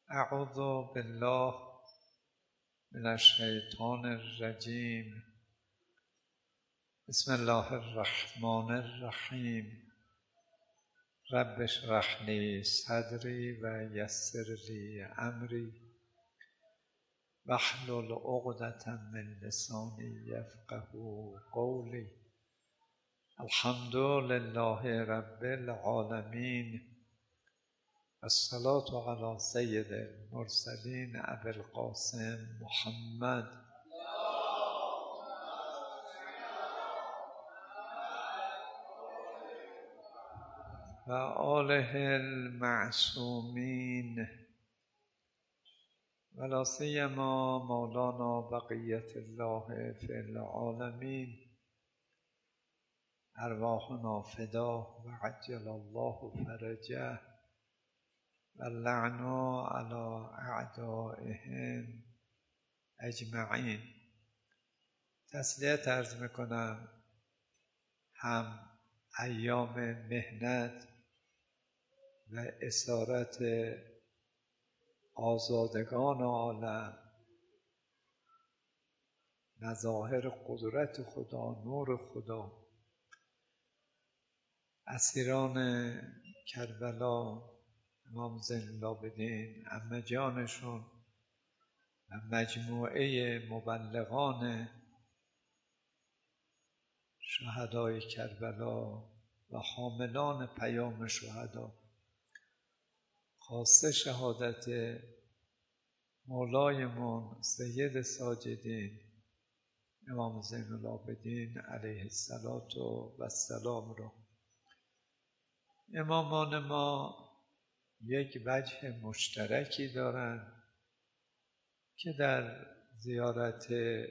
اعوذ بالله من الشیطان الرجیم. بسم الله الرحمن الرحیم. رب اشرح لی صدری و یسر لی امری واحلل عقدة من لسانی یفقهوا قولی. الحمد لله رب العالمین. الصلاة علی سید المرسلین ابی القاسم محمد و آله المعصومین ولا سیما مولانا بقیة الله فی العالمین. ارواحنا فداه و عجل الله فرجه و اللعن علی اعدائهم اجمعین. تسلیت عرض میکنم هم ایام مهنت و اسارت آزادگان عالم، مظاهر قدرت خدا، نور خدا، اسیران کربلا، امام زین العابدین، عمه جانشون و مجموعه مبلغان شهدای کربلا و حاملان پیام شهدا، خاصه شهادت مولایمون سید ساجدین امام زین العابدین علیه السلام را. امامان ما یک وجه مشترکی دارند که در زیارت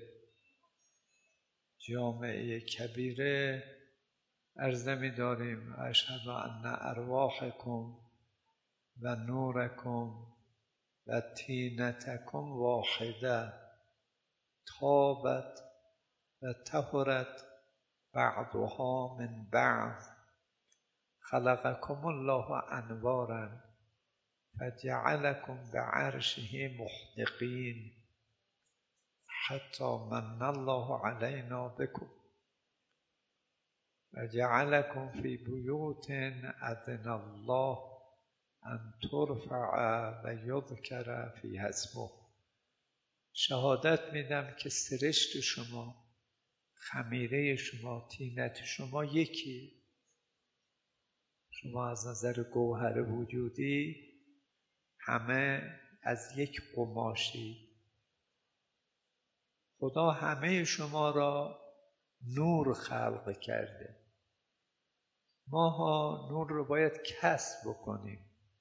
جامعه کبیره عرض می‌داریم اشهد ان ارواحکم و نورکم و طینتکم واحده طابت و طهرت بعضها من بعض خلقکم الله انوارا فجعلکم بعرشه محدقین حتی من الله علینا بکم و جعلکم فی بیوت اذن الله ان ترفع و یذکر فیها اسمه. شهادت میدم که سرشت شما، خمیره شما، طینت شما یکی. شما از نظر گوهر وجودی همه از یک قماشی. خدا همه شما را نور خلق کرده. ماها نور رو باید کسب بکنیم.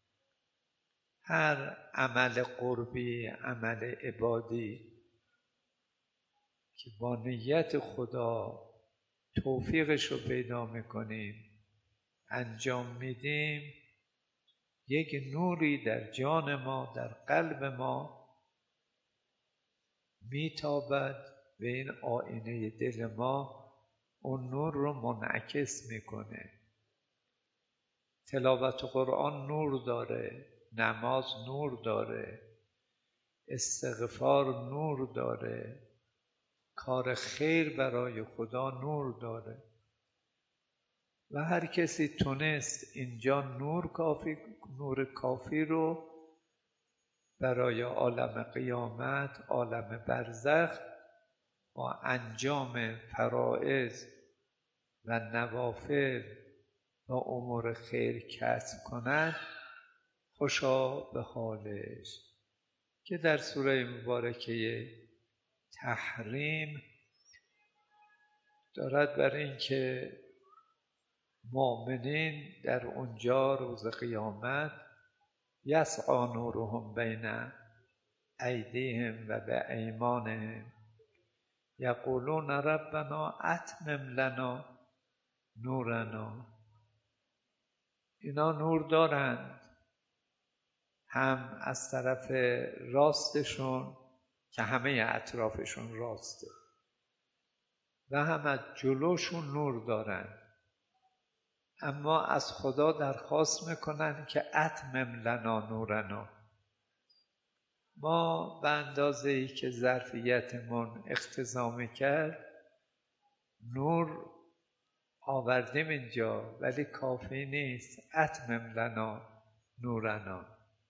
هر عمل قربی، عمل عبادی که با نیت خدا توفیقش رو پیدا میکنیم انجام میدیم، یک نوری در جان ما، در قلب ما میتابد و این آینه دل ما اون نور رو منعکس میکنه. تلاوت قرآن نور داره، نماز نور داره، استغفار نور داره، کار خیر برای خدا نور داره. و هر کسی تونست اینجا نور کافی رو برای عالم قیامت، عالم برزخ با انجام فرائض و نوافل و امور خیر کسب کند، خوشا به حالش. که در سوره مبارکه تحریم دارد بر این که مؤمنین در اونجا روز قیامت یسعی نورهم بین ایدیهم و بایمانهم یقولون ربنا اتمم لنا نورنا. اینا نور دارند، هم از طرف راستشون که همه اطرافشون راسته و هم از جلوشون نور دارند، اما از خدا درخواست میکنن که اتمم لنا نورنا، ما به اندازه‌ای که ظرفیتمون اقتضا کرد نور آوردیم اینجا، ولی کافی نیست. اتمم لنا نورنا.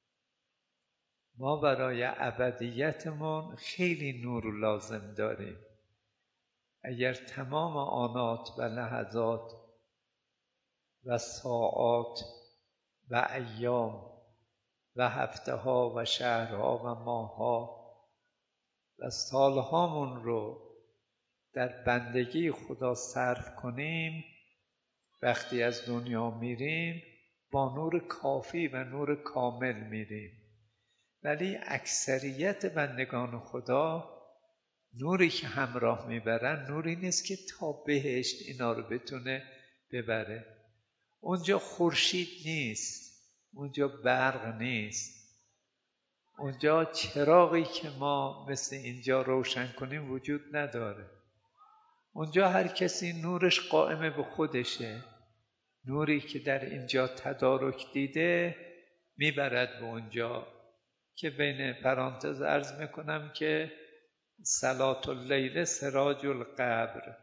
ما برای ابدیتمون خیلی نور لازم داریم. اگر تمام آنات و لحظات و ساعات و ایام و هفته ها و شهرها و ماهها و سالهامون رو در بندگی خدا صرف کنیم، وقتی از دنیا میریم با نور کافی و نور کامل میریم. ولی اکثریت بندگان خدا نوری که همراه میبرن نوری نیست که تا بهشت اینا رو بتونه ببره. اونجا خورشید نیست، اونجا برق نیست، اونجا چراغی که ما مثل اینجا روشن کنیم وجود نداره. اونجا هر کسی نورش قائم به خودشه. نوری که در اینجا تدارک دیده میبرد به اونجا، که بین پرانتز عرض میکنم که صلاة اللیل سراج القبر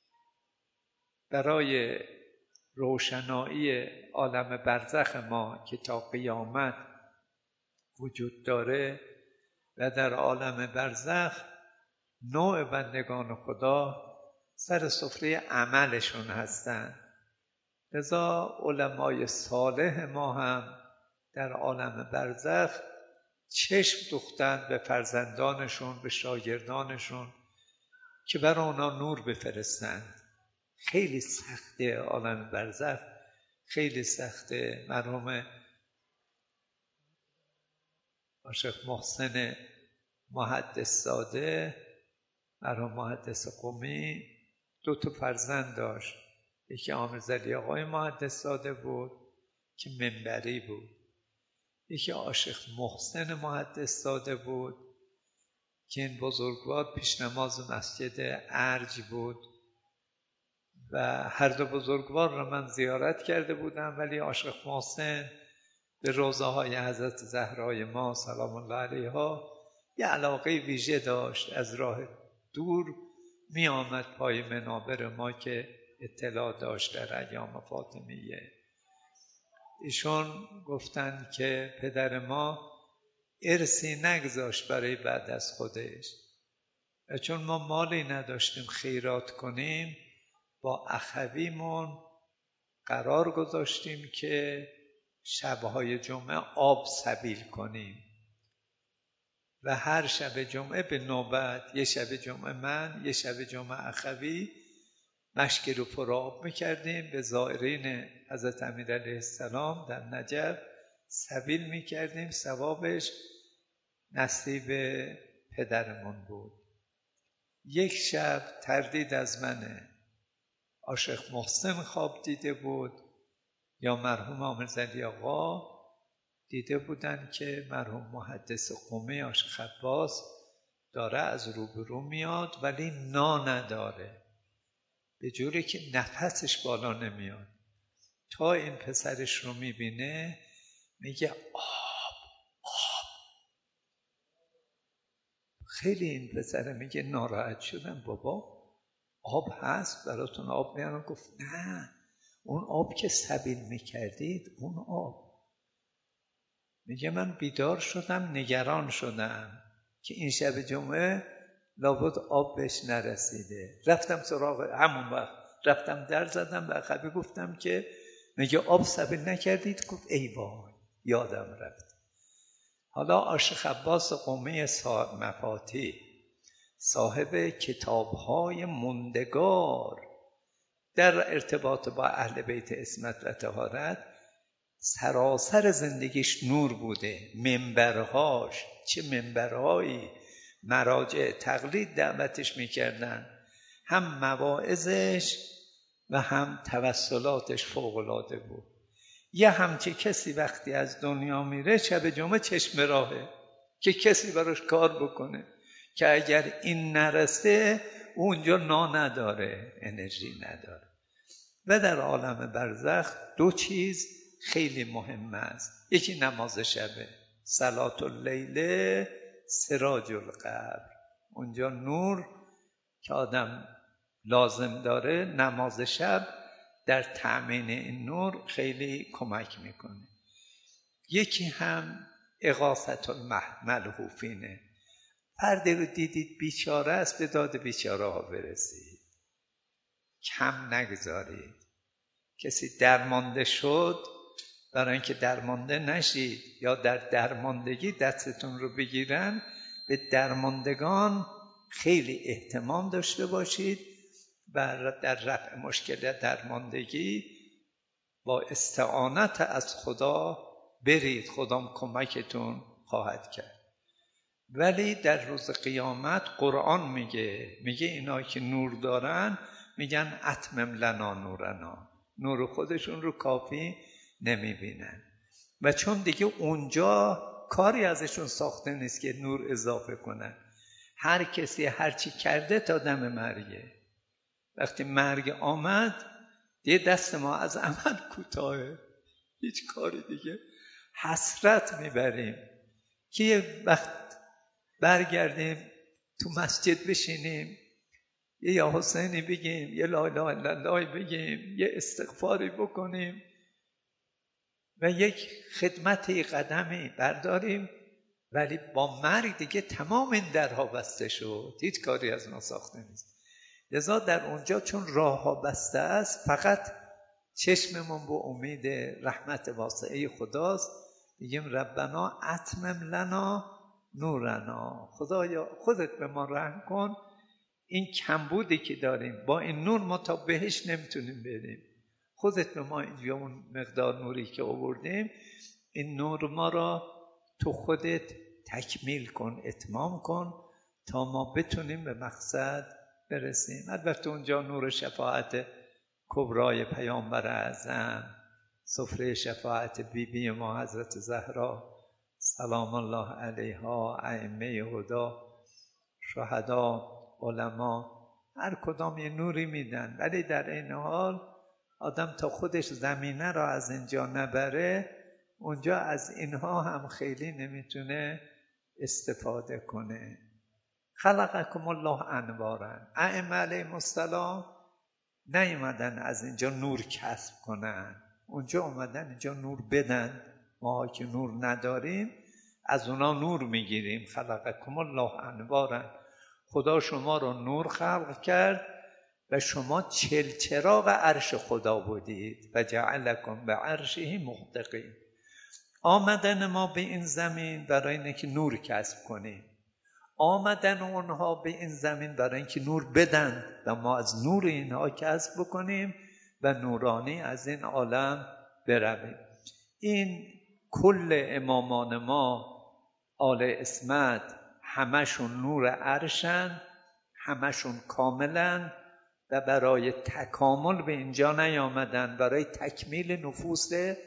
برای روشنایی عالم برزخ ما که تا قیامت وجود داره و در عالم برزخ نوع بندگان خدا سر سفره عملشون هستند. لذا علمای صالح ما هم در عالم برزخ چشم دوختند به فرزندانشون، به شاگردانشون که بر اونا نور بفرستند. خیلی سخته عالم برزخ، خیلی سخته. مرحوم شیخ محسن محدث زاده، مرحوم محدث قمی، 2 فرزند داشت. یکی عامرزاده آقای محدث زاده بود که منبری بود، یکی عاشق محسن محدث زاده بود که این بزرگوار پیشنماز مسجد ارج بود و هر 2 بزرگوار را من زیارت کرده بودم. ولی عاشق محسن به روضه های حضرت زهرای ما سلام الله علیها یه علاقه ویژه داشت. از راه دور می آمد پای منابر ما که اطلاع داشت در ایام فاطمیه. ایشون گفتند که پدر ما ارثی نگذاشت برای بعد از خودش، و چون ما مالی نداشتیم خیرات کنیم، با اخویمون قرار گذاشتیم که شبهای جمعه آب سبیل کنیم و هر شب جمعه به نوبت، یه شب جمعه من، یه شب جمعه اخوی، مشکی رو پر آب میکردیم، به زائرین حضرت امیر علیه السلام در نجف سبیل میکردیم. ثوابش نصیب پدرمون بود. یک شب تردید از منه، عاشق محسن خواب دیده بود یا مرحوم عامرزاده آقا دیده بودن که مرحوم محدث قمی عاشق عباس داره از روبرو میاد ولی نداره، به جوری که نفسش بالا نمیاد. تا این پسرش رو میبینه میگه آب. خیلی این پسره میگه ناراحت شدم، بابا آب هست براتون آب میارن؟ گفت نه، اون آب که سبیل میکردید اون آب. میگه من بیدار شدم، نگران شدم که این شب جمعه لابد آب بهش نرسیده. رفتم سراغ، همون وقت رفتم در زدم و اخوی گفتم که میگه آب سبیل نکردید؟ گفت ای وای یادم رفت. حالا عاشق عباس قمی صاحب مفاتیح، صاحب کتاب‌های موندگار در ارتباط با اهل بیت عصمت و طهارت، سراسر زندگیش نور بوده. منبرهاش، چه منبرهایی، مراجع تقلید دعوتش میکردن، هم مواعظش و هم توسلاتش فوق‌العاده بود. یه همچه کسی وقتی از دنیا میره شب جمعه چشم راهه که کسی براش کار بکنه، که اگر این نرسه اونجا نداره، انرژی نداره. و در عالم برزخ 2 چیز خیلی مهم است. یکی نماز شبه، صلاة اللیل سراج القبر. اونجا نور که آدم لازم داره، نماز شب در تأمین این نور خیلی کمک میکنه. یکی هم اغاثة الملهوفینه. فردی رو دیدید بیچاره است، به داد بیچاره ها برسید، کم نگذارید. کسی درمانده شد، برای اینکه درمانده نشید یا در درماندگی دستتون رو بگیرن، به درماندگان خیلی اهتمام داشته باشید و در رفع مشکل درماندگی با استعانت از خدا برید، خدا کمکتون خواهد کرد. ولی در روز قیامت قرآن میگه اینا که نور دارن میگن اتمم لنا نورنا، نور خودشون رو کافی نمیبینن و چون دیگه اونجا کاری ازشون ساخته نیست که نور اضافه کنن. هر کسی هرچی کرده تا دم مرگه. وقتی مرگ آمد دیگه دست ما از عمل کوتاهه، هیچ کاری دیگه. حسرت میبریم که یه وقت برگردیم تو مسجد بشینیم، یه یا حسینی بگیم، یه لا اله الا الله بگیم، یه استغفاری بکنیم و یک خدمتی قدمی برداریم، ولی با مرگ دیگه تمام این درها بسته شد، هیچ کاری از ما ساخته نیست. لذا در اونجا چون راهها بسته است، فقط چشممون به امید رحمت واسعه خداست. میگیم ربنا اتمم لنا نورنا، خدایا خودت به ما رحم کن، این کمبودی که داریم با این نور ما تا بهش نمیتونیم بریم، خودت به ما اینجا اون مقدار نوری که آوردیم، این نور ما را تو خودت تکمیل کن، اتمام کن تا ما بتونیم به مقصد برسیم. البته اونجا نور شفاعت کبرای پیامبر اعظم، سفره شفاعت بیبی ما حضرت زهرا سلام الله علیها، ائمه هدا، شهدا، علما، هر کدام یه نوری میدن، ولی در این حال آدم تا خودش زمینه را از اینجا نبره، اونجا از اینها هم خیلی نمیتونه استفاده کنه. خلقکم الله انوارا. ائمه علیهم السلام نیومدن از اینجا نور کسب کنن، اونجا اومدن اینجا نور بدن. ما که نور نداریم از اونا نور میگیریم. خلقکم الله انوارا، خدا شما رو نور خلق کرد و شما چراغ عرش خدا بودید. و جعلکم به عرشه مقتقین. آمدن ما به این زمین برای اینه که نور کسب کنیم، آمدن اونها به این زمین برای اینکه نور بدن و ما از نور اینها کسب بکنیم و نورانی از این عالم برویم. این کل امامان ما آل عصمت همشون نور عرشن، همشون کاملن و برای تکامل به اینجا نیامدن، برای تکمیل نفوس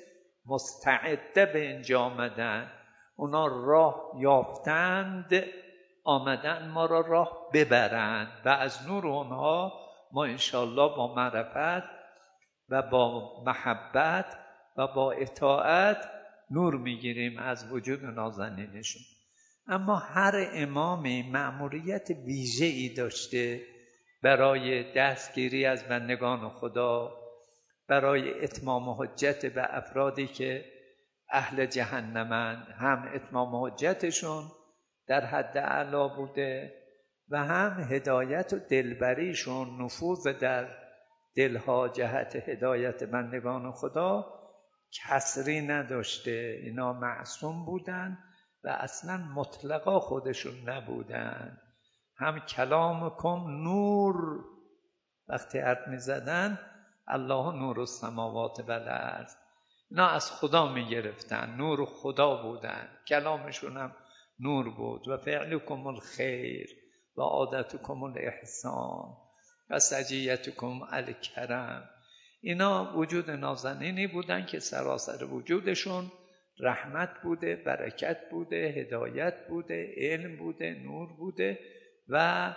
مستعده به اینجا آمدن. اونا راه یافتند، آمدن ما را راه ببرند و از نور اونها ما انشاءالله با معرفت و با محبت و با اطاعت نور میگیریم از وجود نازنینشون. اما هر امامی مأموریت ویژه‌ای داشته برای دستگیری از بندگان خدا، برای اتمام حجت به افرادی که اهل جهنمند، هم اتمام حجتشون در حد اعلا بوده و هم هدایت و دلبریشون نفوذ در دلها جهت هدایت بندگان خدا کسری نداشته. اینا معصوم بودن و اصلا مطلقا خودشون نبودن. هم کلامکم نور، وقتی حرف می زدن الله نور السماوات و الارض، اینا از خدا می گرفتن، نور خدا بودن، کلامشون هم نور بود. و فعلکم الخیر و عادتکم الاحسان و سجیتکم الکرم. اینا وجود نازنینی بودن که سراسر وجودشون رحمت بوده، برکت بوده، هدایت بوده، علم بوده، نور بوده و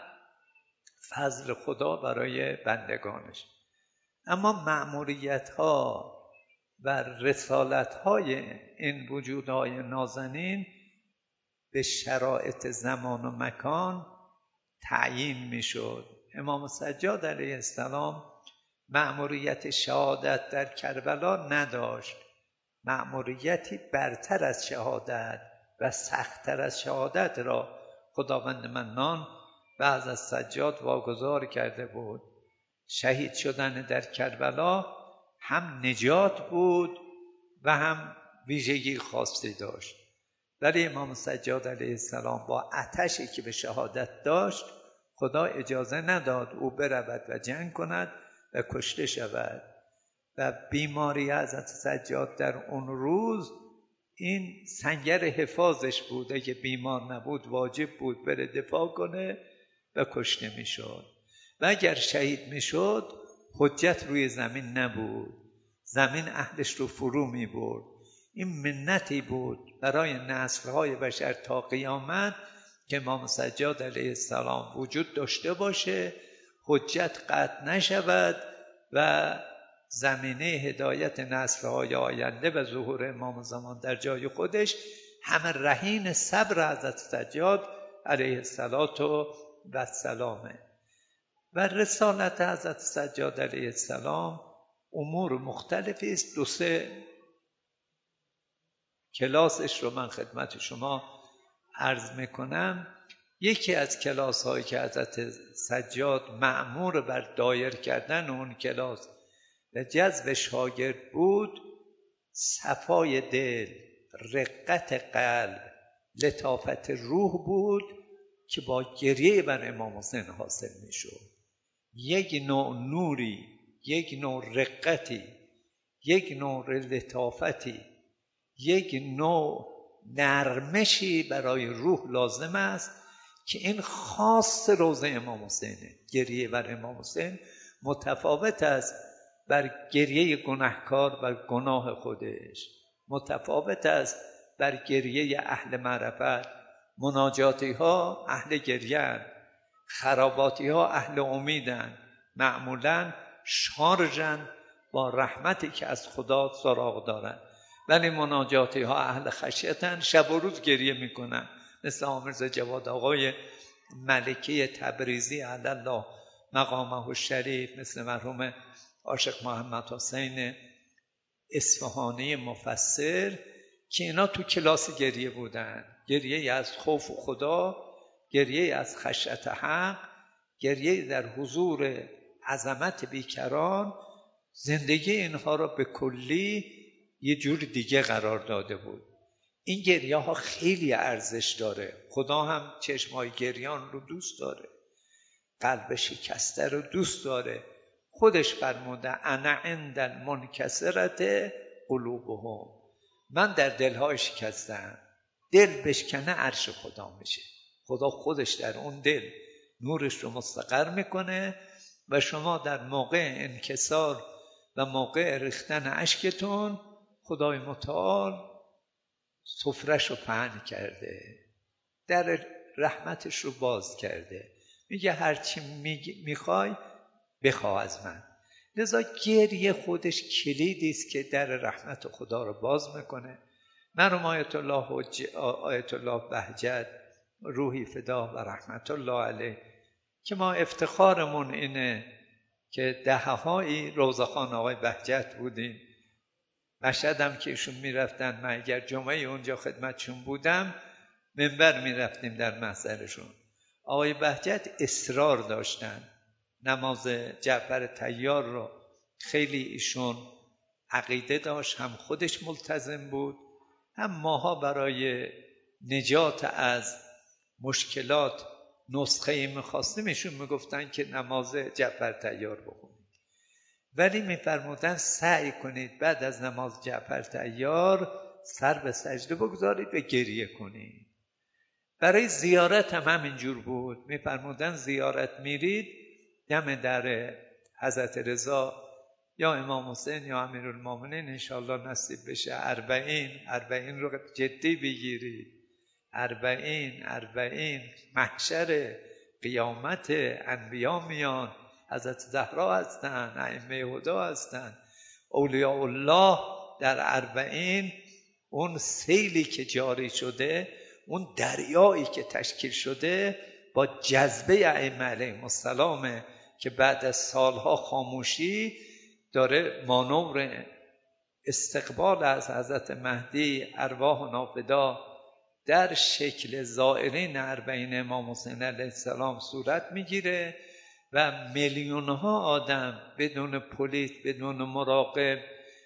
فضل خدا برای بندگانش. اما مأموریت ها و رسالت های این وجودهای نازنین به شرایط زمان و مکان تعیین میشد. امام سجاد علیه السلام مأموریت شهادت در کربلا نداشت. مأموریتی برتر از شهادت و سخت‌تر از شهادت را خداوند منان بعد از سجاد واگذار کرده بود. شهید شدن در کربلا هم نجات بود و هم ویژگی خاصی داشت. ولی امام سجاد علیه السلام با آتشی که به شهادت داشت خدا اجازه نداد او برود و جنگ کند و کشته شود. و بیماری حضرت سجاد در اون روز این سنگر حفاظش بود. اگه بیمار نبود واجب بود بره دفاع کنه و کشته میشد. و اگر شهید میشد حجت روی زمین نبود، زمین اهلش رو فرو می برد. این منتی بود برای نسل‌های بشر تا قیامت که امام سجاد علیه السلام وجود داشته باشه، حجت قطع نشود و زمینه هدایت نسل‌های آینده و ظهور امام زمان در جای خودش همه رهین صبر حضرت سجاد علیه السلام. و رسالت حضرت سجاد علیه السلام امور مختلفی است. 2-3 کلاسش رو من خدمت شما عرض میکنم. یکی از کلاس هایی که حضرت سجاد مأمور بر دایر کردن اون کلاس و جذب شاگرد بود، صفای دل، رقت قلب، لطافت روح بود که با گریه بر امام حسین حاصل میشد. یک نوع نوری، یک نوع رقتی، یک نوع لطافتی، یک نوع نرمشی برای روح لازم است که این خاص روضه امام حسینه. گریه بر امام حسین متفاوت است بر گریه گناهکار بر گناه خودش، متفاوت است بر گریه اهل معرفت. مناجاتی ها اهل گریه، خراباتی ها اهل امیدن، معمولا شارژن با رحمتی که از خدا سراغ دارن. ولی مناجاتی ها اهل خشیتن، شب و روز گریه میکنن، مثل آمرزا جواد آقای ملکی تبریزی علی الله مقامه الشریف، مثل مرحوم عاشق محمد حسین اصفهانی مفسر که اینا تو کلاس گریه بودن. گریه از خوف خدا، گریه از خشیت حق، گریه در حضور عظمت بیکران. زندگی اینها را به کلی یه جور دیگه قرار داده بود. این گریه ها خیلی ارزش داره. خدا هم چشمای گریان رو دوست داره، قلب شکسته رو دوست داره. خودش فرموده انا عند المنکسرة قلوبهم، من در دلهای شکستم. دل بشکنه عرش خدا میشه. خدا خودش در اون دل نورش رو مستقر میکنه و شما در موقع انکسار و موقع ریختن اشکتون خدای متعال سفرش رو پهن کرده، در رحمتش رو باز کرده. میگه هرچی میخوای بخواه از من. لذا گریه خودش کلیدی است که در رحمت خدا رو باز میکنه. مرحوم آیت الله بهجت روحی فدا و رحمت الله علیه که ما افتخارمون اینه که دهه‌هایی روضه‌خوان آقای بهجت بودیم. مشهدم که ایشون میرفتن، من اگر جمعه اونجا خدمتشون بودم منبر میرفتیم در محضرشون. آقای بهجت اصرار داشتن نماز جعفر طیار رو خیلی ایشون عقیده داشت، هم خودش ملتزم بود، هم ماها برای نجات از مشکلات نسخه میخواستیم ایشون میگفتن که نماز جعفر طیار بخونید. ولی میفرمودن سعی کنید بعد از نماز جعفر طیار سر به سجده بگذارید و گریه کنید. برای زیارت هم همینجور بود. میفرمودن زیارت میرید دم در حضرت رضا یا امام حسین یا امیرالمومنین انشاءالله نصیب بشه 40 رو جدی بگیرید. 40 محشر قیامت، انبیا میان، حضرت زهرا هستن، ائمه هدی هستن، اولیاء الله در 40 اون سیلی که جاری شده اون دریایی که تشکیل شده با جذبه ائمه علیهم السلام که بعد از سالها خاموشی داره مانور استقبال از حضرت مهدی ارواح نافدا در شکل زائرین اربعین امام حسین علیه السلام صورت میگیره و میلیونها آدم بدون پلیس، بدون مراقب،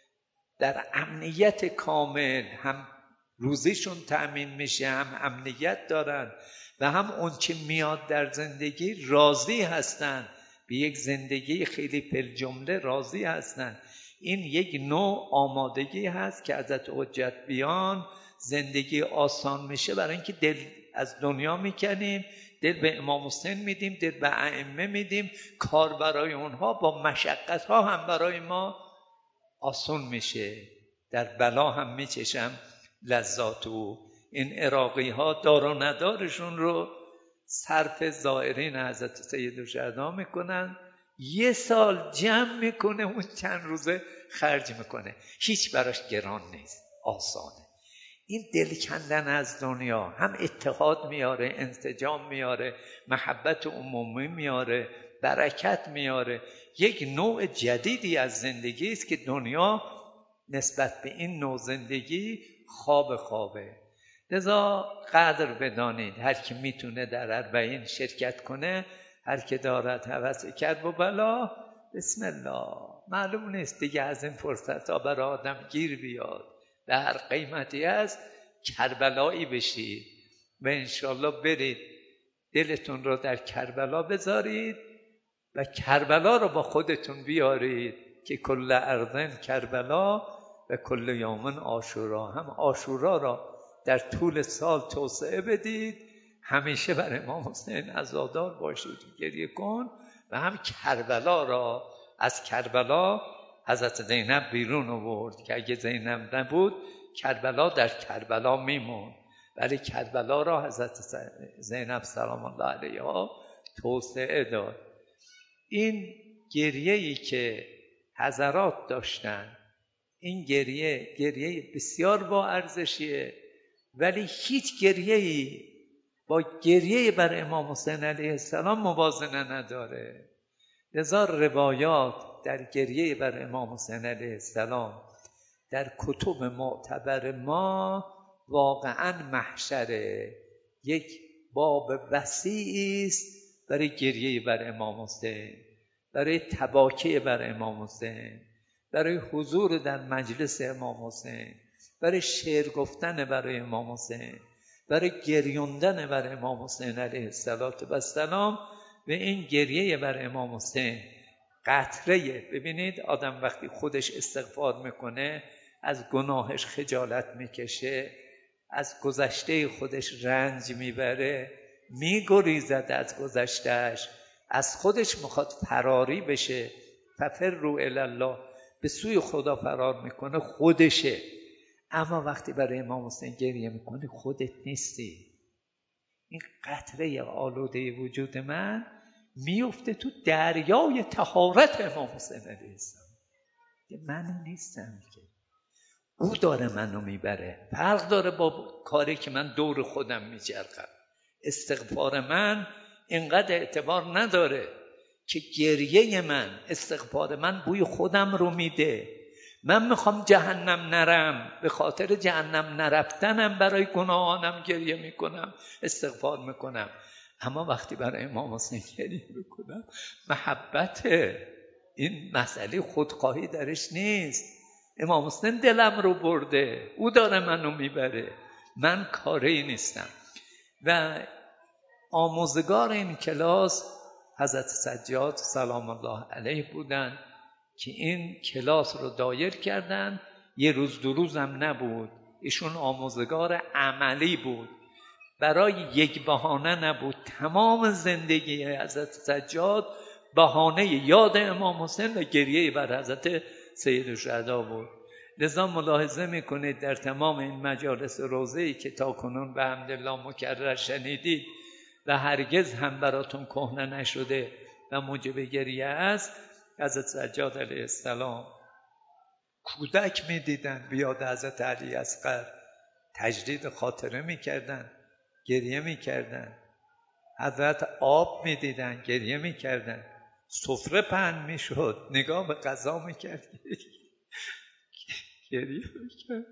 در امنیت کامل، هم روزیشون تأمین میشه، هم امنیت دارن و هم اون چه میاد در زندگی راضی هستن، به یک زندگی خیلی فی‌الجمله راضی هستن. این یک نوع آمادگی هست که حضرت حجت بیان زندگی آسان میشه، برای اینکه دل از دنیا میکنیم، دل به امام حسین میدیم، دل به ائمه میدیم، کار برای اونها با مشقت ها هم برای ما آسون میشه. در بلا هم میچشم لذات او. این عراقی ها دار و ندارشون رو صرف زائرین حضرت سیدالشهدا میکنن، یه سال جمع میکنه، اون چند روزه خرج میکنه، هیچ براش گران نیست، آسانه. این دل کندن از دنیا هم اتحاد میاره، انسجام میاره، محبت عمومی میاره، برکت میاره. یک نوع جدیدی از زندگی است که دنیا نسبت به این نوع زندگی خوابه. لذا قدر بدانید، هر کی میتونه در اربعین شرکت کنه، هر کی دارد هوس کرب و بلا، بسم الله. معلوم نیست دیگه از این فرصت ها برای آدم گیر بیاد، به هر قیمتی است کربلایی بشید و انشالله برید دلتون رو در کربلا بذارید و کربلا رو با خودتون بیارید که کل ارضن کربلا و کل یومن عاشورا. هم عاشورا را در طول سال توسعه بدید، همیشه بر امام حسین عزادار باشید، گریه کن. و هم کربلا را، از کربلا حضرت زینب بیرون آورد که اگه زینب نبود کربلا در کربلا میموند، ولی کربلا را حضرت زینب سلام الله علیها توسعه داد. این گریه‌ای که حضرات داشتن، این گریه بسیار با ارزشیه، ولی هیچ گریه‌ای با گریه بر امام حسین علیه السلام موازنه نداره. لذا روایات در گریه بر امام حسین علیه السلام در کتب معتبر ما واقعا محشره، یک باب وسیعی است برای گریه بر امام حسین، برای تباکی بر امام حسین، برای حضور در مجلس امام حسین، برای شعر گفتن برای امام حسین، برای گریوندن بر امام حسین علیه السلام. و این گریه بر امام حسین قطره. ببینید آدم وقتی خودش استغفار میکنه، از گناهش خجالت میکشه، از گذشته خودش رنج میبره، میگریزد از گذشتهش، از خودش میخواد فراری بشه، ففروا الی الله، به سوی خدا فرار میکنه، خودشه. اما وقتی برای امام حسین گریه میکنی خودت نیستی. این قطره آلوده وجود من میفته تو دریای طهارت امام حسین علیه السلام، که من نیستم، که او داره منو میبره. فرق داره با کاری که من دور خودم میچرخم. استغفار من اینقدر اعتبار نداره که گریه من، استغفار من بوی خودم رو میده. من میخوام جهنم نرم، به خاطر جهنم نرفتنم برای گناهانم گریه میکنم، استغفار میکنم. اما وقتی برای امام حسین گریه میکنم، محبت، این مسئله خودخواهی درش نیست. امام حسین دلم رو برده، او داره منو میبره، من کاری نیستم. و آموزگار این کلاس حضرت سجاد سلام الله علیه بودن که این کلاس رو دایر کردن. یه روز دو روز هم نبود، ایشون آموزگار عملی بود، برای یک بهانه نبود. تمام زندگی حضرت سجاد بهانه یاد امام حسین و گریه بر حضرت سیدالشهدا بود. لذا ملاحظه میکنید در تمام این مجالس روضه‌ای که تا کنون به حمدالله مکرر شنیدید و هرگز هم براتون کهنه نشده و موجب گریه است، حضرت سجاد علیه السلام کودک میدیدن، بیاد حضرت علی اصغر تجدید خاطره میکردن. گریه میکردن. حضرت آب میدیدن گریه میکردن. سفره پهن میشد نگاه به غذا میکرد گریه میکرد.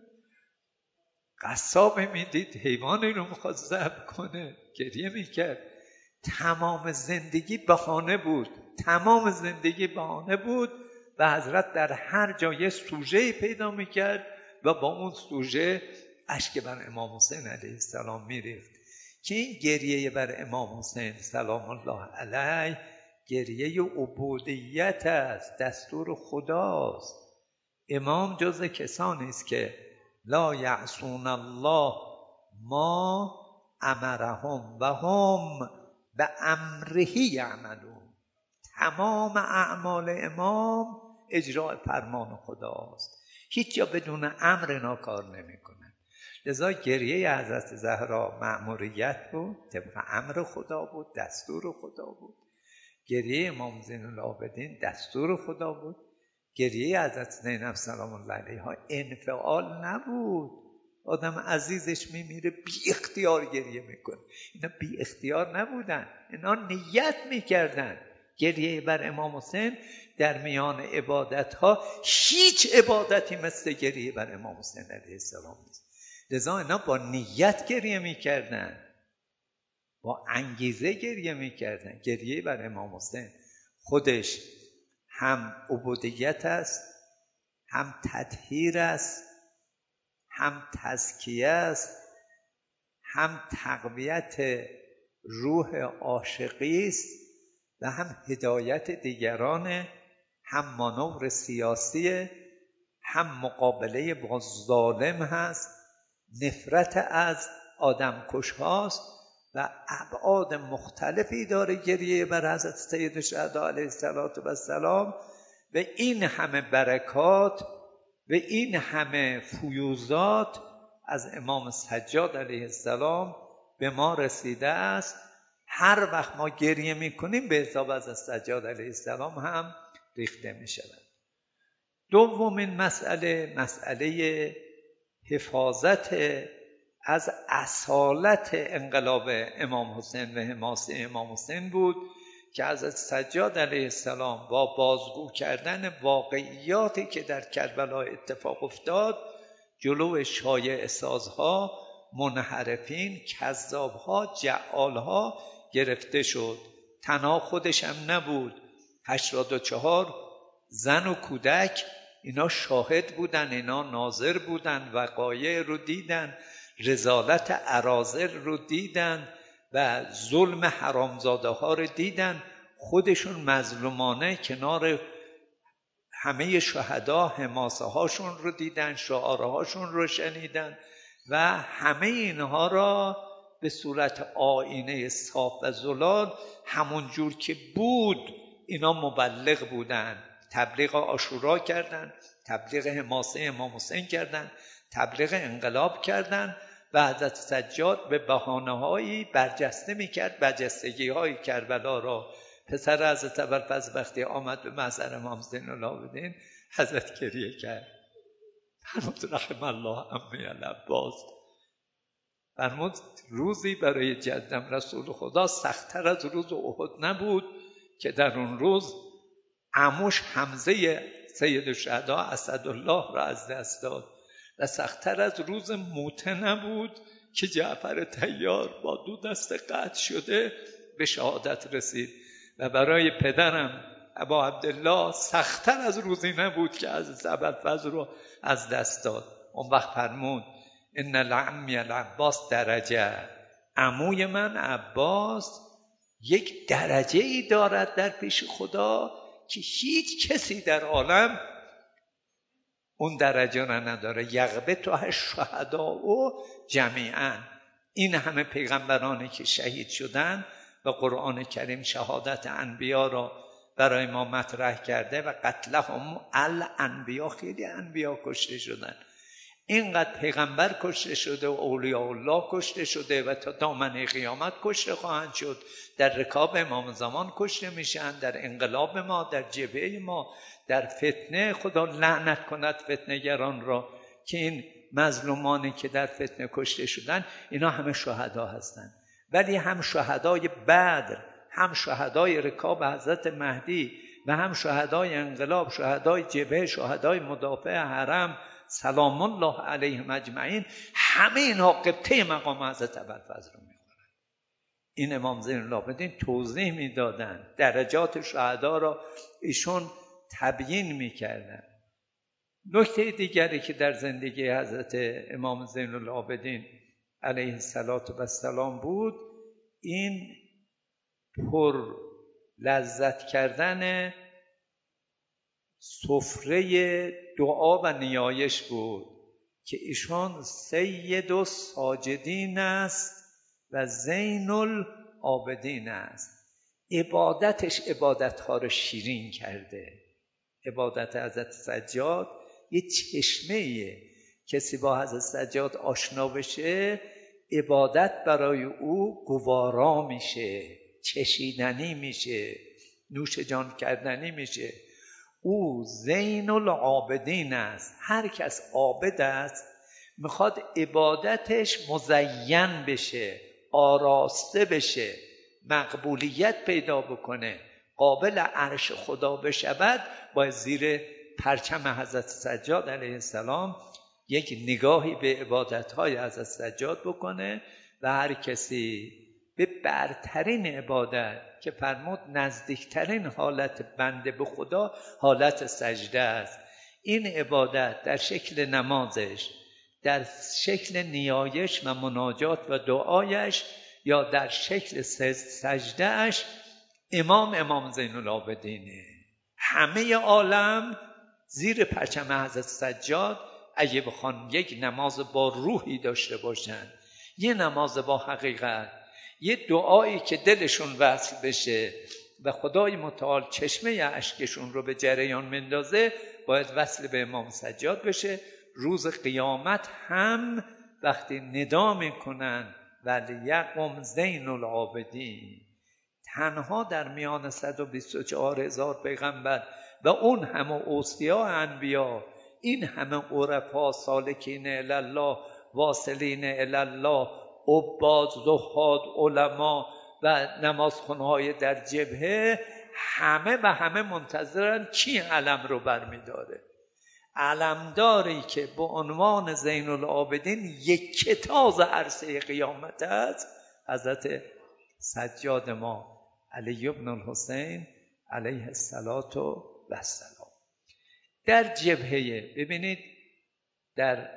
قصاب میدید حیوانی رو میخواد ذبح کنه گریه میکرد. تمام زندگی بهانه بود. تمام زندگی بهانه بود و حضرت در هر جای سوژه‌ای پیدا میکرد و با اون سوژه اشک بر امام حسین علیه السلام میریخت که این گریه بر امام حسین سلام الله علیه گریه عبودیت است، دستور خداست. امام جز کسانی است که لا یعصون الله ما امرهم و هم به امره یعملون. تمام اعمال امام اجرای فرمان خداست، هیچ جا بدون امر اینا کار نمیکنن. لذا گریه حضرت زهرا مأموریت بود، طبق امر خدا بود، دستور خدا بود. گریه امام زین العابدین دستور خدا بود. گریه حضرت زینب سلام الله علیها انفعال نبود. آدم عزیزش میمیره بی اختیار گریه میکنه. اینا بی اختیار نبودن، اینا نیت میکردن. گریه بر امام حسین در میان عبادت ها هیچ عبادتی مثل گریه بر امام حسین علیه السلام نیست. لذا اینا با نیت گریه میکردن، با انگیزه گریه میکردن. گریه بر امام حسین خودش هم عبودیت است، هم تطهیر است، هم تزکیه است، هم تقویت روح عاشقی است و هم هدایت دیگران، هم مانور سیاسی، هم مقابله با ظالم هست، نفرت از آدمکش هاست و ابعاد مختلفی داره گریه بر حضرت سید الشهدا علیه السلام. و این همه برکات و این همه فیوزات از امام سجاد علیه السلام به ما رسیده است. هر وقت ما گریه میکنیم به حساب از سجاد علیه السلام هم ریخته میشود. دومین مسئله حفاظت از اصالت انقلاب امام حسین و حماسه امام حسین بود که حضرت سجاد علیه السلام با بازگو کردن واقعیاتی که در کربلا اتفاق افتاد جلو شایعه سازها، منحرفین، کذابها، جعالها گرفته شد. تنها خودش هم نبود، 84 زن و کودک اینا شاهد بودن، اینا ناظر بودن، وقایع رو دیدن، رذالت اراذل رو دیدن و ظلم حرامزاده ها رو دیدن. خودشون مظلومانه کنار همه شهدا حماسه هاشون رو دیدن، شعاره هاشون رو شنیدن و همه اینها را به صورت آینه صاف و زلال همون جور که بود اینا مبلغ بودن. تبلیغ عاشورا کردن، تبلیغ حماسه امام حسین کردن، تبلیغ انقلاب کردن و حضرت سجاد به بهانه‌هایی برجسته میکرد برجستگی‌های کربلا را. پسر حضرت ابوالفضل وقتی آمد به محضر امام زین العابدین حضرت گریه کرد. فرمود رحم الله عمی العباس. فرمود روزی برای جدم رسول خدا سخت‌تر از روز احد نبود که در اون روز عموش حمزه سید الشهدا اسدالله را از دست داد و سخت‌تر از روز موته نبود که جعفر طیار با 2 دست قطع شده به شهادت رسید و برای پدرم ابا عبدالله سخت‌تر از روزی نبود که از ابوالفضل رو از دست داد. اون وقت فرمود ان لعمی العباس درجه، عموی من عباس یک درجه ای دارد در پیش خدا که هیچ کسی در عالم اون درجه را نداره. یغبطها الشهداء جمیعا. این همه پیغمبرانی که شهید شدن و قرآن کریم شهادت انبیا را برای ما مطرح کرده و قتلهم الانبیا، خیلی انبیا کشته شدن، اینقدر پیغمبر کشته شده و اولیاء الله کشته شده و تا دامنه قیامت کشته خواهند شد. در رکاب امام زمان کشته میشن، در انقلاب ما، در جبهه ما، در فتنه. خدا لعنت کند فتنه‌گران را که این مظلومانی که در فتنه کشته شدن اینا همه شهدا هستند، ولی هم شهدای بدر، هم شهدای رکاب حضرت مهدی و هم شهدای انقلاب، شهدای جبهه، شهدای مدافع حرم سلام الله علیهم اجمعین، همه اینها قبطه مقام حضرت ابوالفضل رو میخورن. این امام زین العابدین توضیح میدادن، درجات شهدا را ایشون تبیین میکردن. نکته دیگری که در زندگی حضرت امام زین العابدین علیه السلام بود، این پر لذت کردن سفره دعا و نیایش بود که ایشان سید الساجدین است و زین العابدین است. عبادتش عبادتها رو شیرین کرده. عبادت حضرت سجاد یه چشمه‌ایه، کسی با حضرت سجاد آشنا بشه عبادت برای او گوارا میشه، چشیدنی میشه، نوش جان کردنی میشه. او زین العابدین است. هر کس عابد است میخواد عبادتش مزین بشه، آراسته بشه، مقبولیت پیدا بکنه، قابل عرش خدا بشود، باید زیر پرچم حضرت سجاد علیه السلام یک نگاهی به عبادتهای حضرت سجاد بکنه و هر کسی به برترین عبادت که فرمود نزدیکترین حالت بنده به خدا حالت سجده است. این عبادت در شکل نمازش، در شکل نیایش و مناجات و دعایش یا در شکل سجدهش امام زین العابدینه. همه عالم زیر پرچم حضرت سجاد اگه بخوان یک نماز با روحی داشته باشن، یه نماز با حقیقت، یه دعایی که دلشون وصل بشه و خدای متعال چشمه اشکشون رو به جریان مندازه، باید وصل به امام سجاد بشه. روز قیامت هم وقتی ندا میکنن ولیقم زین العابدین، تنها در میان 124,000 پیغمبر و اون همه اوصیا انبیا، این همه عرفا، سالکین الله، واصلین الله، عباد، زهاد، علما و نمازخوان‌های در جبهه، همه منتظرن کی علم رو برمی‌داره. علمداری که به عنوان زین العابدین یک کتاز عرصه قیامت است، حضرت سجاد ما علی بن الحسین علیه السلام. در جبهه ببینید، در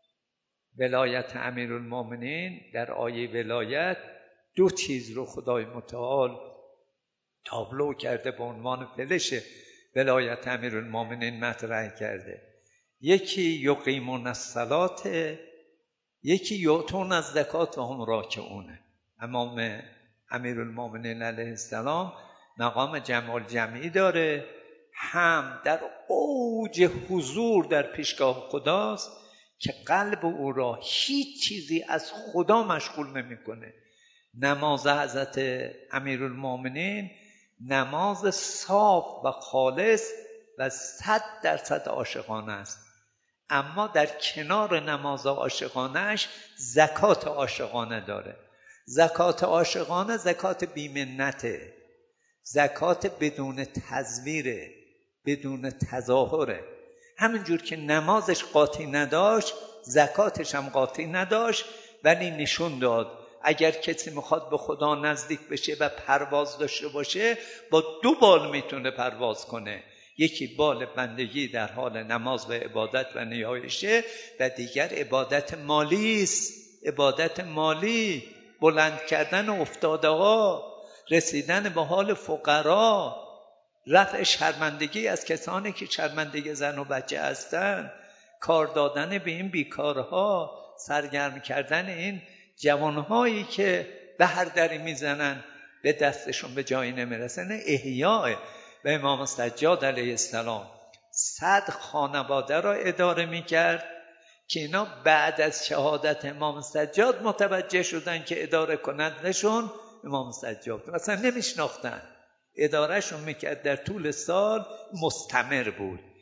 ولایت امیرالمومنین در آیه ولایت دو چیز رو خدای متعال تابلو کرده به عنوان فلش ولایت امیرالمومنین مطرح کرده. یکی یقیمون الصلاة، یکی یؤتون الزکات و هم راکعون. امام امیرالمومنین علیه السلام مقام جمع الجمعی داره، هم در اوج حضور در پیشگاه خداست که قلب او را هیچ چیزی از خدا مشغول نمیکنه. نماز حضرت امیرالمومنین نماز صاف و خالص و 100% عاشقانه است، اما در کنار نماز عاشقانهش زکات عاشقانه داره. زکات عاشقانه زکات بیمنته، زکات بدون تزویره، بدون تظاهره. همینجور که نمازش قاطی نداشت، زکاتش هم قاطی نداشت، ولی نشون داد اگر کسی میخواد به خدا نزدیک بشه و پرواز داشته باشه، با 2 بال میتونه پرواز کنه. یکی بال بندگی در حال نماز و عبادت و نیایشه و دیگر عبادت مالی است. عبادت مالی، بلند کردن افتاده ها، رسیدن به حال فقرا، رفع شرمندگی از کسانی که شرمندگی زن و بچه هستند، کار دادن به این بیکارها، سرگرم کردن این جوانهایی که به هر دری میزنن به دستشون به جایی نمیرسن. احیاء و امام سجاد علیه السلام 100 خانواده را اداره میکرد که اینا بعد از شهادت امام سجاد متوجه شدن که اداره کنندشون امام سجاد مثلا نمیشناختن. ادارهشون میکرد در طول سال مستمر بود.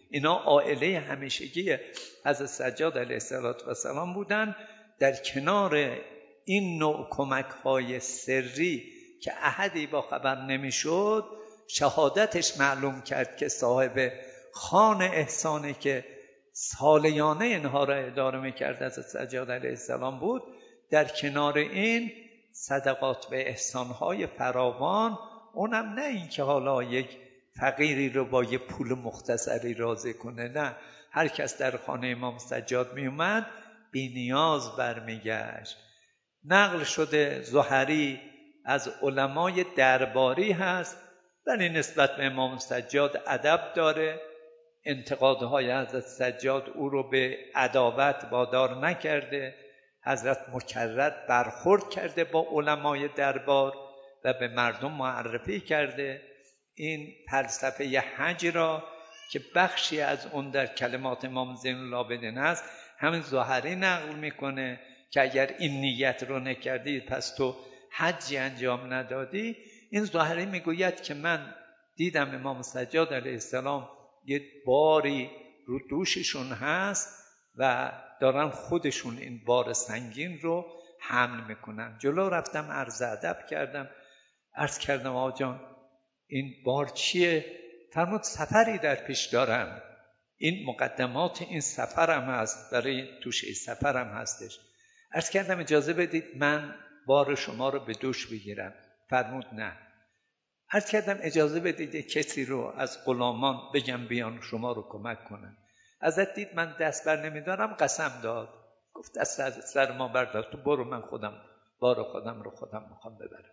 اینا عائله همیشگی حضرت سجاد علیه السلام بودن. در کنار این نوع کمک‌های سری که احدی با خبر نمیشد، شهادتش معلوم کرد که صاحب خان احسانه که سالیانه اینها را اداره میکرد حضرت سجاد علیه السلام بود. در کنار این صدقات و احسانهای فراوان، اونم نه این که حالا یک فقیری رو با یه پول مختصری راضی کنه، نه، هر کس در خانه امام سجاد می اومد بی نیاز برمیگشت. نقل شده زهری از علمای درباری هست، ولی نسبت به امام سجاد ادب داره. انتقادهای حضرت سجاد او رو به عداوت وادار نکرده. حضرت مکرر برخورد کرده با علمای دربار و به مردم معرفی کرده. این فلسفه حج را که بخشی از اون در کلمات امام زین العابدین است، همین زهری نقل میکنه که اگر این نیت رو نکردی پس تو حجی انجام ندادی. این زهری میگوید که من دیدم امام سجاد علیه السلام یه باری رو دوششون هست و دارن خودشون این بار سنگین رو حمل میکنن. جلو رفتم عرض ادب کردم، عرض کردم آقا جان این بار چیه؟ فرمود سفری در پیش دارم، این مقدمات این سفرم هست، برای توشه سفرم هستش. عرض کردم اجازه بدید من بار شما رو به دوش بگیرم. فرمود نه. عرض کردم اجازه بدید کسی رو از غلامان بگم بیان شما رو کمک کنن. ازت دید من دست بر نمیدارم، قسم داد، گفت دست از سر ما بردار، تو برو، من خودم بار خودم رو خودم میخوام ببرم.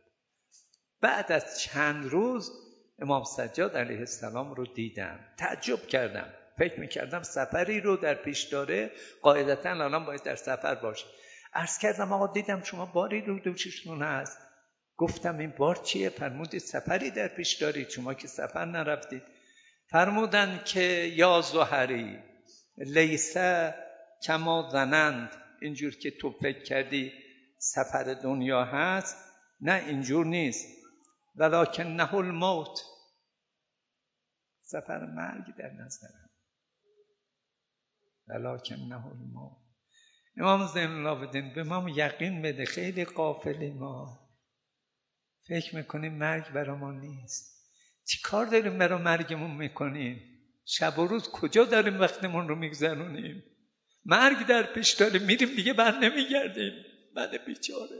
بعد از چند روز امام سجاد علیه السلام رو دیدم، تعجب کردم، فکر میکردم سفری رو در پیش داره، قاعدتا الان باید در سفر باشه. عرض کردم آقا دیدم شما باری رو دوشتون هست. گفتم این بار چیه؟ فرمودید سفری در پیش دارید، شما که سفر نرفتید. فرمودن که یا زهری لیسه کما ظننت، اینجور که تو فکر کردی سفر دنیا هست، نه اینجور نیست، ولکنه الموت، سفر مرگ در نظرم، ولکنه الموت. امام زین العابدین به ما یقین بده، خیلی غافلی ما، فکر میکنیم مرگ برای ما نیست. چی کار داریم برای مرگمون میکنیم؟ شب و روز کجا داریم وقتمون رو میگذرونیم؟ مرگ در پیش داریم، میریم دیگه بر نمیگردیم. من بیچاره.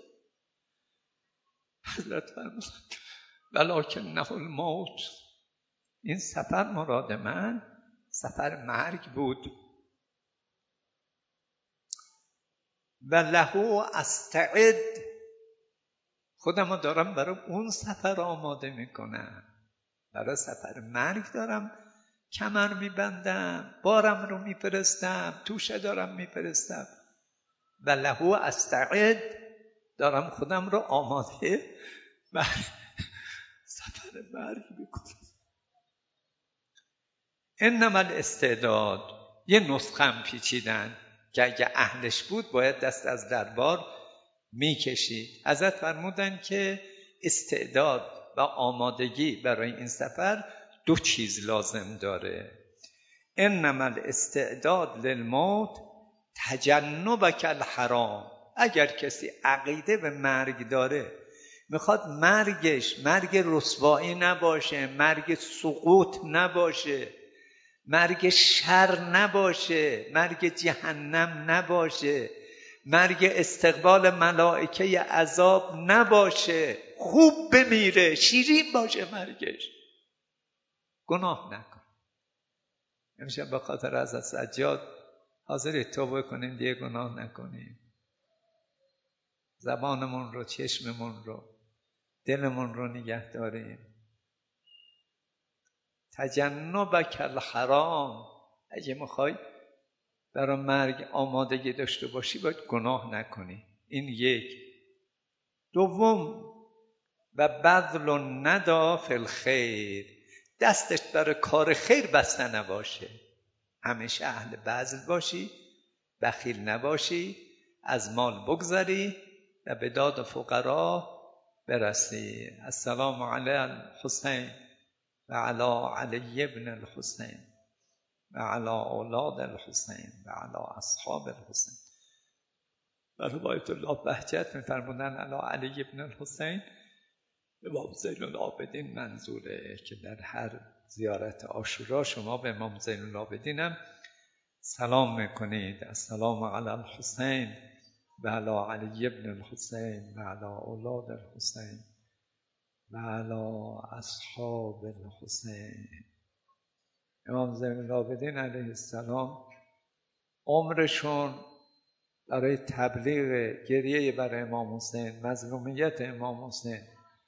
حضرت فرمود ولکنه الموت، این سفر مراد من سفر مرگ بود. و له استعد، خودم رو دارم برای اون سفر آماده میکنم، برای سفر مرگ دارم کمر میبندم، بارم رو میفرستم، توشه دارم میفرستم. و له استعد، دارم خودم رو آماده برای سفر مرگ میکنم. انما الاستعداد، یه نسخه هم پیچیدن که اگه اهلش بود باید دست از دربار میکشید. حضرت فرمودن که استعداد و آمادگی برای این سفر دو چیز لازم داره. انما الاستعداد للموت تجنبک الحرام، اگر کسی عقیده به مرگ داره، میخواد مرگش مرگ رسوایی نباشه، مرگ سقوط نباشه، مرگ شر نباشه، مرگ جهنم نباشه، مرگ استقبال ملائکه عذاب نباشه، خوب بمیره، شیرین باشه مرگش، گناه نکن. امشب به خاطر حضرت سجاد حاضر توبه کنیم دیگه گناه نکنیم. زبانمون رو، چشممون رو، دلمون رو نگه داریم. تجنبک الحرام، اگه میخوای برای مرگ آمادگی داشته باشی باید گناه نکنی. این یک. دوم، و بذل الندی فی الخیر، دستت برای کار خیر بسته نباشه، همیشه اهل بذل باشی، بخیل نباشی، از مال بگذری و به داد فقرا برسی. السلام علی الحسین و علی علی ابن الحسین. و علی اولاد الحسین و علی اصحاب الحسین. و روایت الله بهجت می‌فرمودن علی علی ابن الحسین، امام زین العابدین منظوره که در هر زیارت عاشورا شما به امام زین العابدین هم سلام میکنید، السلام علی الحسین و علی علی ابن الحسین و علی اولاد الحسین و علی اصحاب الحسین. امام زین العابدین علیه السلام عمرشون برای تبلیغ گریه بر امام حسین، مظلومیت امام حسین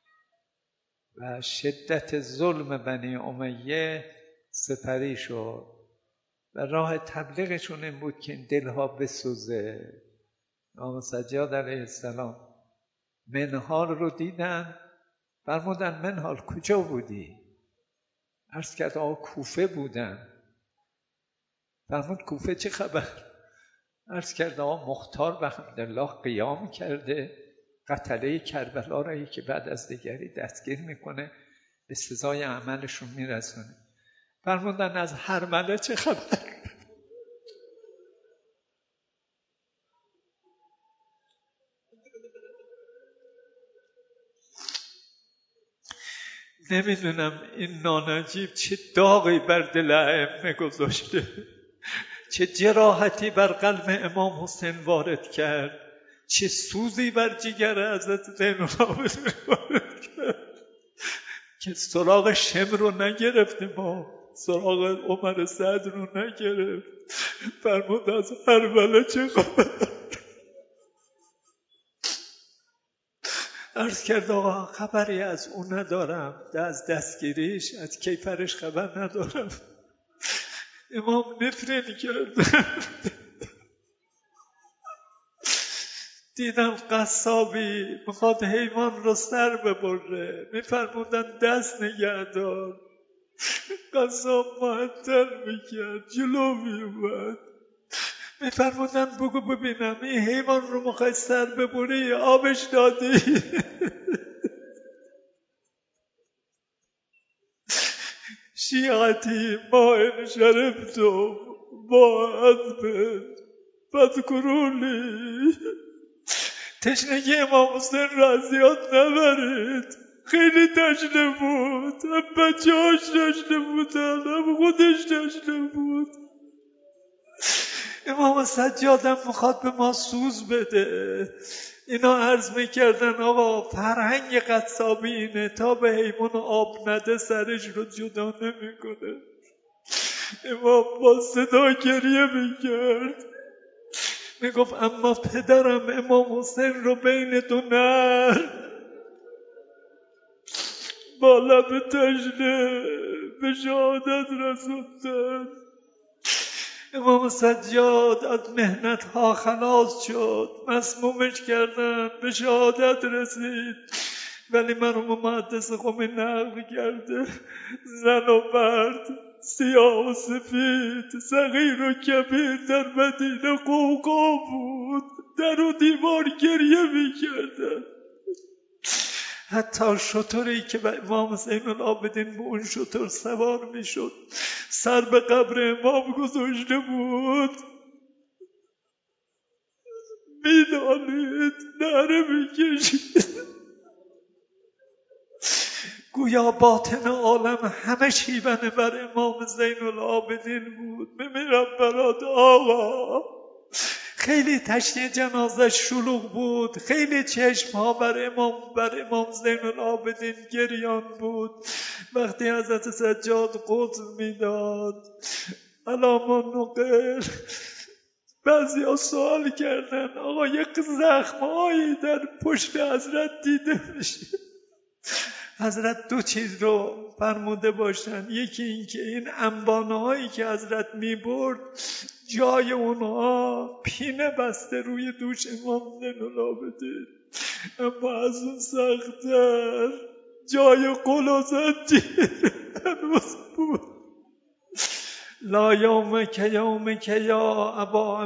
و شدت ظلم بنی امیه سپری شد و راه تبلیغشون این بود که این دلها بسوزه. امام سجاد علیه السلام منهال رو دیدن، فرمودن منهال کجا بودی؟ عرض کرد آقا کوفه بودن. فرمود کوفه چه خبر؟ عرض کرد آقا مختار بحمدالله قیام کرده، قتله کربلا را که بعد از دیگری دستگیر میکنه، به سزای عملشون میرسونه. فرمودن از هرمله چه خبر؟ نمیدونم این نانجیب چه داغی بر دل ائمه گذاشته، چه جراحتی بر قلب امام حسین وارد کرد، چه سوزی بر جگر حضرت زین العابدین وارد کرد که سراغ شمر رو نگرفته، ما سراغ عمر سعد رو نگرفت. فرمود از هرمله چه خبر؟ عرض کرد آقا خبری از اون ندارم، از دستگیریش، از کیفرش خبر ندارم. امام نفرین کرد. دیدم قصابی میخواد حیوان رو سر ببره، میفرمودن دست نگه دار. قصاب معطل میکرد، جلو میومد، میفرمودن بگو ببینم این حیوان رو میخوای سر ببری آبش دادی؟ شیعتی ما ان شربتم ما عذب فذکرونی. تشنگی امام حسین را از یاد نبرید، خیلی تشنه بود، هم بچه هاش تشنه بودن، هم خودش تشنه بود. امام سجادم میخواد به ما سوز بده. اینا عرض میکردن آقا فرهنگ قصابی اینه، تا به حیوان آب نده سرش رو جدا نمیکنه. امام با صدا گریه میکرد، میگفت اما پدرم امام حسین رو بین دو نر با لب تشنه به شهادت رسوندن. امام سجاد از محنت ها خلاص شد، مسمومش کردن، به شهادت رسید. ولی مرحوم محدث قمی نقل کرده زن و مرد، سیاه و سفید، صغیر و کبیر در مدینه قوقا بود، در و دیوار گریه میکردن. حتی شتری که به امام زین العابدین به اون شتر سوار میشد سر به قبر امام گذاشته بود، میدانید نعره میکشید. گویا باطن عالم همه شیون بر امام زین العابدین بود. بمیرم برات آقا. خیلی تشییع جنازه شلوغ بود، خیلی چشمها بر امام زین العابدین گریان بود. وقتی حضرت سجاد قطب میداد علامه نقل، بعضی ها سوال کردن آقا یک زخمهایی در پشت حضرت دیده میشه. حضرت دو چیز رو فرموده باشن، یکی این که این انبانه هایی که حضرت میبرد جای اونها پینه بسته روی دوش امام زین العابدین، اما از اون سخت‌تر جای قل و زنجیر هنوز بود. لا یومک یومک یا ابا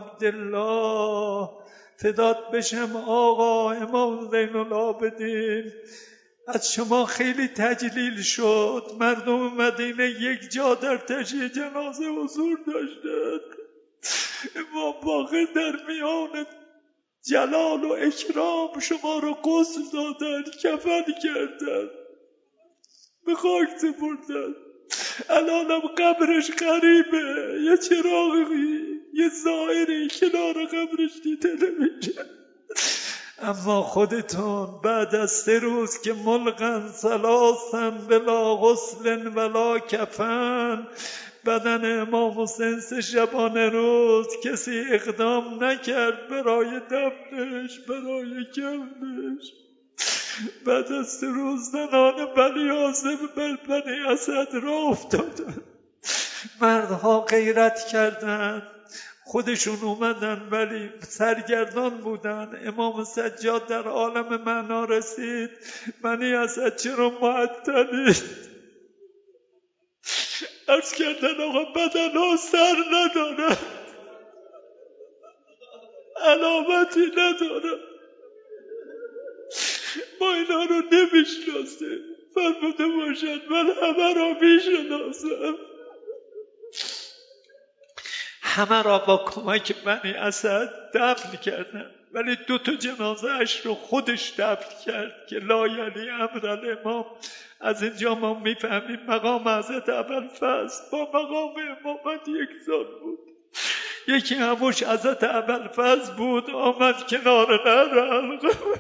عبدالله، فدات بشم آقا امام زین العابدین، از شما خیلی تجلیل شد. مردم مدینه یک جا در تشییع جنازه حضور داشتند. امام باقر در میان جلال و اکرام شما رو غسل دادن، کفن کردن، به خاک سپردن. الانم قبرش قریبه، یه چراغی، یه ظاهری کنار قبرش دیده نمیشه. اما خودتون بعد از 3 روز که ملقن ثلاثن بلا غسل ولا کفن، بدن امام حسین 3 شبانه روز کسی اقدام نکرد برای دفنش، برای کفنش. بعد از 3 روز زنان بنی هاشم بر بنی اسد راه افتادن. مردها غیرت کردند، خودشون اومدن ولی سرگردان بودن. امام سجاد در عالم معنا رسید. بنی اسد چرا معطلی؟ عرض کردن آقا بدن ها سر ندارن، علامتی ندارن، ما اینا رو نمیشناسه. فرموده باشد من همه را میشناسم. همه را با کمک بنی اسد دفن کردن، ولی 2 جنازه اش رو خودش دفن کرد که لا یعنی امر الامام. از اینجا ما میفهمیم مقام حضرت ابوالفضل با مقام امامت یکسان بود. یکی هموش حضرت ابوالفضل بود، آمد کنار نهر.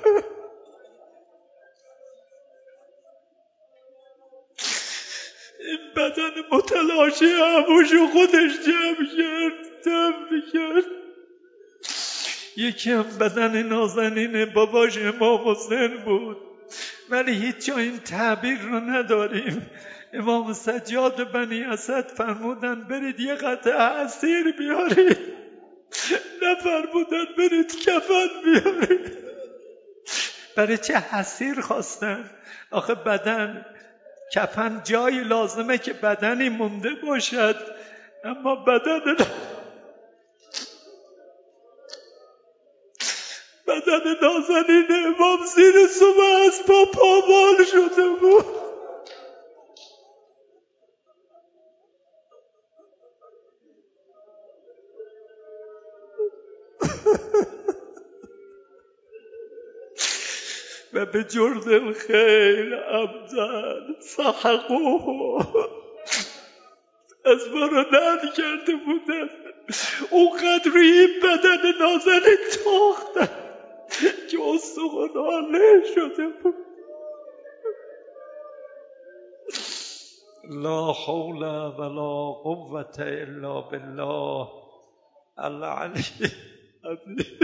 این بدن متلاشی هموشو خودش جمع کرد، دفن کرد. یکی هم بدن نازنین باباش امام حسین بود، ولی هیچ جا این تعبیر رو نداریم. امام سجاد بنی اسد فرمودن برید یه قطعه حصیر بیارید، نفرمودن برید کفن بیارید. برای چه حصیر خواستن؟ آخه بدن، کفن جایی لازمه که بدنی مونده باشد، اما بدن نازنین امام زیر صبح از پا پامال شده بود. و به جرد الخیر ابدن سحقوه، از ما رو نهل کرده بودن. اونقدر روی این بدن نازنین تاختن که استخوان‌ها له شده بود. لا حول ولا قوة الا بالله العلی العظیم.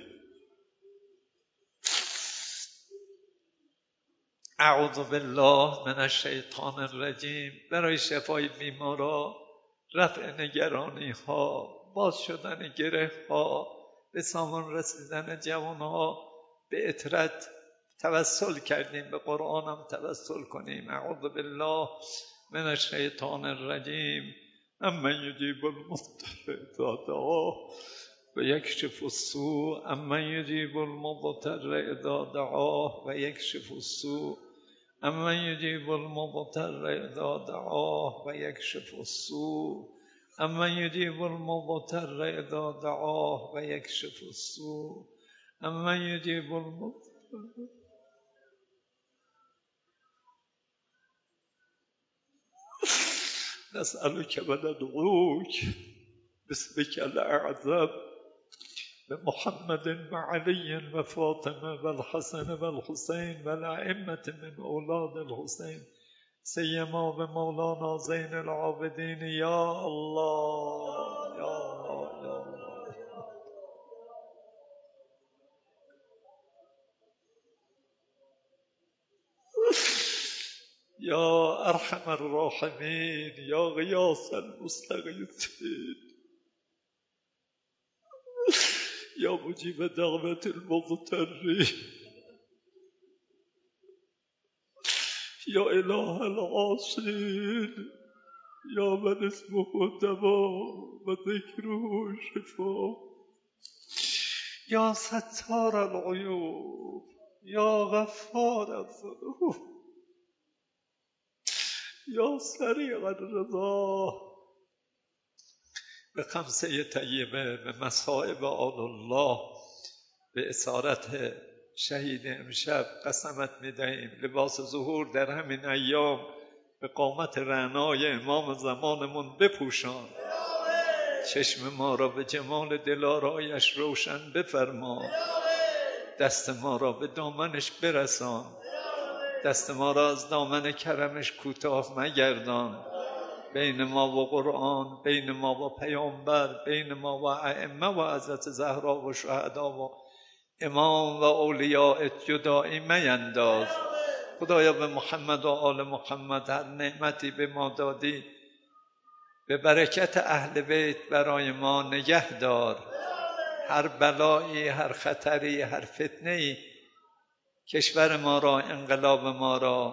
اعوذ بالله من الشیطان الرجیم. برای شفای بیمارا، رفع نگرانی ها، باز شدن گره ها، به سامان رسیدن جوان ها، به عطرت توسل کردیم، به قرآن هم توسل کنیم. اعوذ بالله من الشیطان الرجیم. امن یجیب المضطر اذا دعاه و یکشف السوء، امن یجیب المضطر اذا دعاه و یکشف السوء، امن یجیب المضطر اذا دعاه و یکشف السوء، امن یجیب المضطر اذا دعاه و یکشف السوء، امن یجیب المضطر. نسألك وندعوك باسمك الأعظم بمحمد وعلي وفاطمة والحسن والحسين والأئمة من أولاد الحسين، سيما بمولانا زين العابدين. يا الله يا الله يا الله يا أرحم الراحمين، يا غياث المستغيثين، يا مجيب دعوة المضطرين، يا إله العاصين، يا من اسمه دواء وذكره شفاء، يا ستار العيوب، یا غفار الذنوب یا سریع الرضا. به خمسه طیبه، به مصائب آل الله، به اسارت شهید امشب قسمت می‌دهیم لباس ظهور در همین ایام به قامت رعنای امام زمانمون بپوشان، چشم ما را به جمال دلارایش روشن بفرما، دست ما را به دامنش برسان، دست ما را از دامن کرمش کوتاه مگردان. بین ما و قرآن، بین ما و پیامبر، بین ما و ائمه و حضرت زهرا و شهدا و امام و اولیاء جدایی مینداز. خدایا به محمد و آل محمد هر نعمتی به ما دادی به برکت اهل بیت برای ما نگه دار. هر بلایی، هر خطری، هر فتنه‌ای کشور ما را، انقلاب ما را،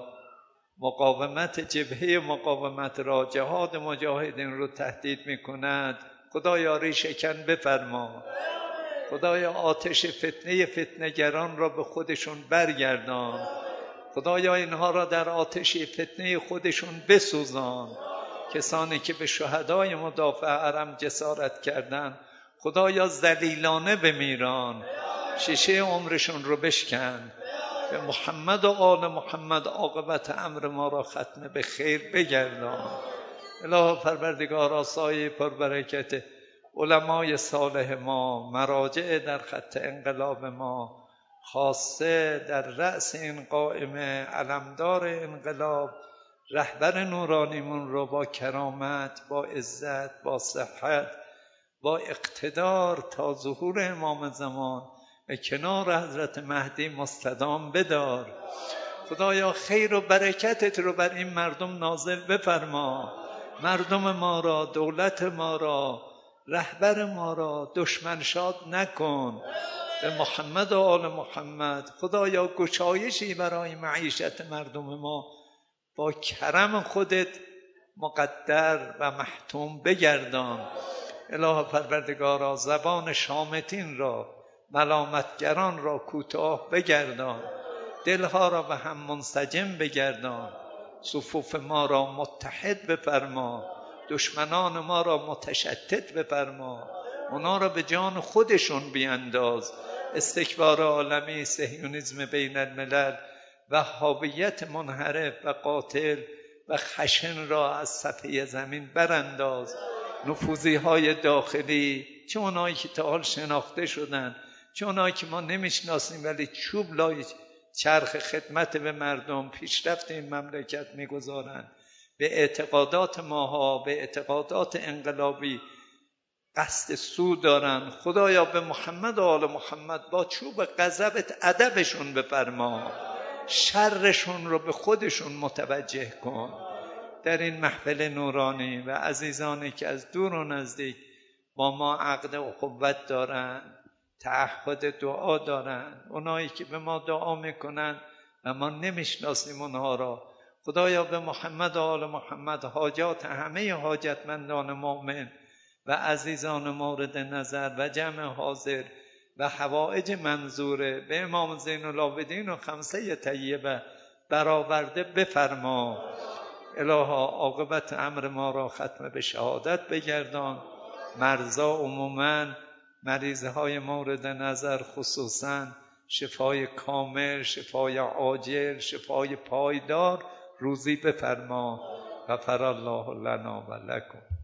مقاومت، جبهه مقاومت را، جهاد مجاهدین رو تهدید می‌کند، خدایا ریشه‌کن بفرما. خدایا آتش فتنه‌گران را به خودشون برگردان. خدایا اینها را در آتش فتنه خودشون بسوزان. کسانی که به شهدای مدافع حرم جسارت کردند، خدایا ذلیلانه بمیران، شیشه عمرشون رو بشکن. به محمد و آل محمد عاقبت امر ما را ختم به خیر بگردان. الهی پروردگارا، سایه پربرکت علمای صالح ما، مراجع در خط انقلاب ما، خاصه در رأس این قائمه علمدار انقلاب، رهبر نورانیمون رو با کرامت، با عزت، با صحت، با اقتدار تا ظهور امام زمان به کنار حضرت مهدی مستدام بدار. خدایا خیر و برکتت رو بر این مردم نازل بفرما. مردم ما را، دولت ما را، رهبر ما را دشمن شاد نکن. به محمد و آل محمد خدایا گشایشی برای معیشت مردم ما با کرم خودت مقدر و محتوم بگردان. الهی پروردگارا، زبان شامتین را، ملامتگران را کوتاه بگردان. دلها را به هم منسجم بگردان. صفوف ما را متحد بفرما. دشمنان ما را متشتت بفرما. اونا را به جان خودشون بینداز. استکبار عالمی، صهیونیسم بین الملل، وهابیت منحرف و قاتل و خشن را از صفحه زمین برانداز. نفوذی های داخلی، چه اونایی که تا حال شناخته شدن، چه اونایی که ما نمیشناسیم ولی چوب لای چرخ خدمت به مردم، پیشرفت این مملکت میگذارند، به اعتقادات ماها، به اعتقادات انقلابی قصد سود دارن. خدایا به محمد و آل محمد با چوب غضبت ادبشون بفرما. شرشون رو به خودشون متوجه کن. در این محفل نورانی و عزیزانی که از دور و نزدیک با ما عقد اخوت دارند، تعهد دعا دارند، اونایی که به ما دعا میکنند و ما نمیشناسیم اونها را، خدایا به محمد و آل محمد حاجات همه حاجتمندان مؤمن و عزیزان مورد نظر و جمع حاضر و حوائج منظوره به امام زین العابدین و خمسه طیبه برآورده بفرما. الها عاقبت امر ما را ختم به شهادت بگردان. مرضا عموماً، مریضهای مورد نظر خصوصاً شفای کامل، شفای عاجل، شفای پایدار روزی بفرما. غفر الله لنا و لکم.